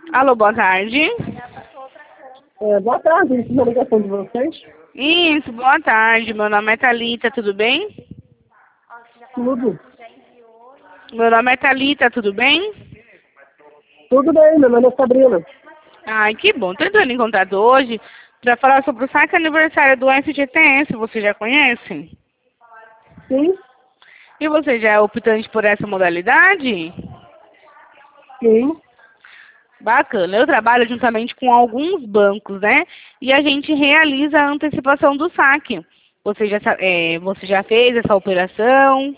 Alô, boa tarde. Boa tarde, isso é a ligação de vocês? Isso, boa tarde. Meu nome é Thalita, tudo bem? Tudo. Meu nome é Thalita, tudo bem? Tudo bem, meu nome é Sabrina. Ai, que bom. Tô entrando em contato hoje para falar sobre o saque aniversário do FGTS. Você já conhece? Sim, E você já é optante por essa modalidade? sim. Bacana. Eu trabalho juntamente com alguns bancos, né? E a gente realiza a antecipação do saque. Você já fez essa operação?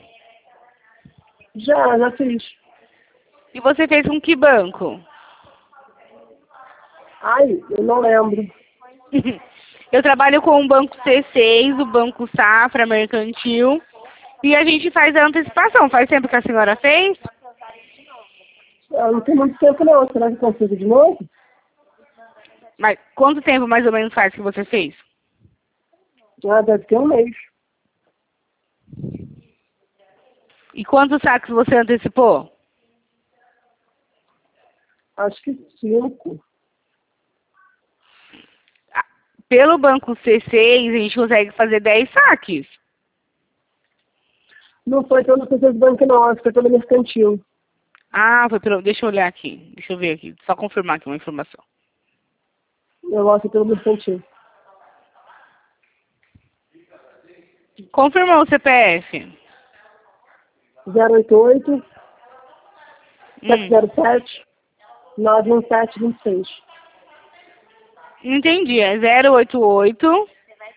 Já fiz. E você fez com que banco? Ai, eu não lembro. Eu trabalho com o Banco C6, o Banco Safra Mercantil, e a gente faz a antecipação. Faz tempo que a senhora fez? Não tem muito tempo não, será que consigo de novo? Mas quanto tempo mais ou menos faz que você fez? Deve ter um mês. E quantos saques você antecipou? Acho que 5. Pelo Banco C6, a gente consegue fazer 10 saques. Não foi pelo Processus Bank não, acho que foi pelo Mercantil. Ah, foi pelo... Deixa eu olhar aqui. Deixa eu ver aqui. Só confirmar aqui uma informação. Eu acho que pelo Mercantil. Confirmou o CPF. 088 Hum, 707 91726. entendi. É 088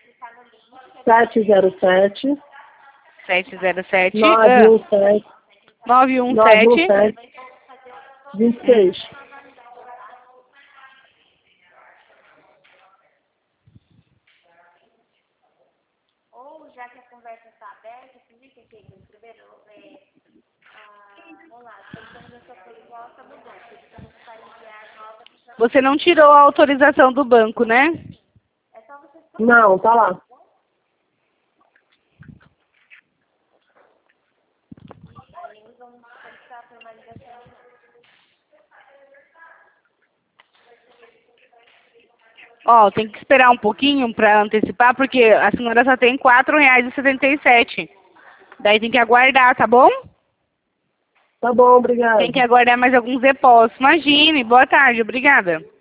707 707 917 917. 917 26. Você não tirou a autorização do banco, né? Não, tá lá. Ó, tem que esperar um pouquinho para antecipar, porque a senhora só tem R$ 4,77. Daí tem que aguardar, tá bom? Tá bom, Tem que obrigado. aguardar mais alguns depósitos. Imagine. Boa tarde, obrigada.